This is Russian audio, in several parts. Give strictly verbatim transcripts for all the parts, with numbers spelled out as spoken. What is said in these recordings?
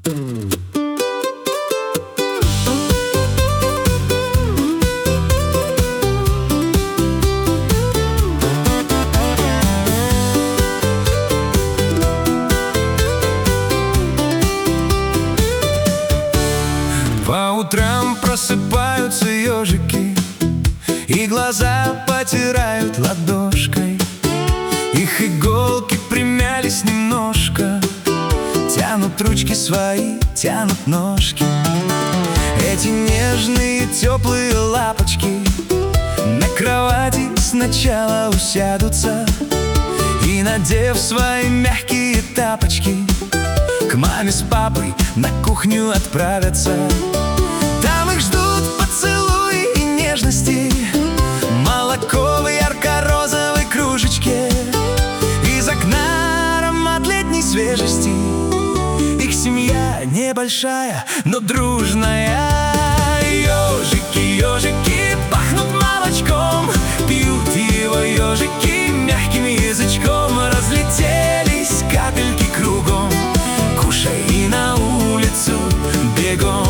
По утрам просыпаются ежики и глаза потирают ладошкой. Их иголки примялись немножко, тянут ручки свои, тянут ножки. Эти нежные теплые лапочки на кровати сначала усядутся и, надев свои мягкие тапочки, к маме с папой на кухню отправятся. Там их ждут поцелуи и нежности, молоко в ярко-розовой кружечке, из окна аромат летней свежести. Их семья небольшая, но дружная. Ежики, ежики пахнут молочком, пьют его ежики мягким язычком. Разлетелись капельки кругом, кушай и на улицу бегом.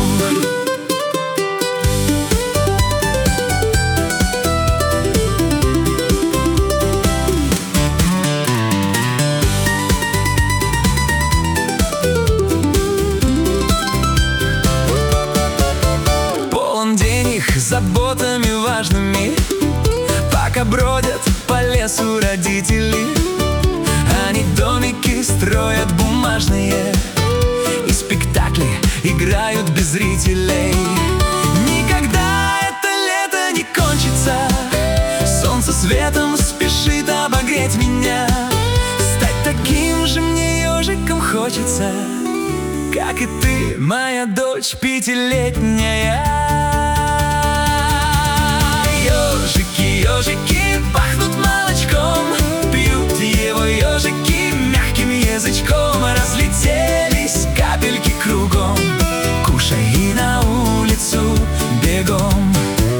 Полон день их заботами важными, пока бродят по лесу родители. Они домики строят бумажные, и спектакли играют без зрителей. Никогда это лето не кончится, солнце светом спешит обогреть меня. Стать таким же мне ежиком хочется, как и ты, моя дочь пятилетняя. Ежики, ежики пахнут молочком, пьют его ежики мягким язычком. Разлетелись капельки кругом, кушай и на улицу бегом.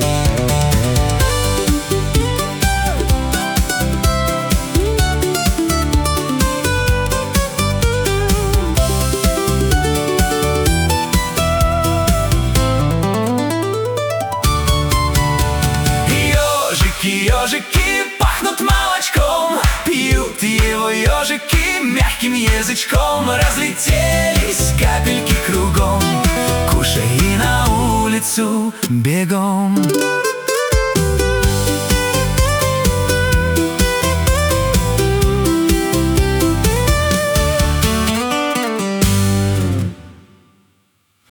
Ежики пахнут молочком, пьют его ежики мягким язычком. Разлетелись капельки кругом, кушай и на улицу бегом.